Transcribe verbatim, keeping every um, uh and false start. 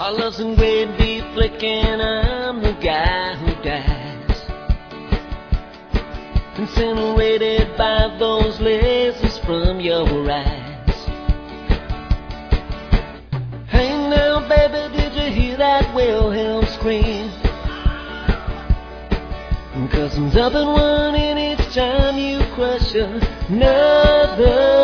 Our love's in great deep flick and I'm the guy who dies, incinerated by those lasers from your eyes. Hey now baby, did you hear that Wilhelm scream? 'Cause I'm dumping one in each time you crush another.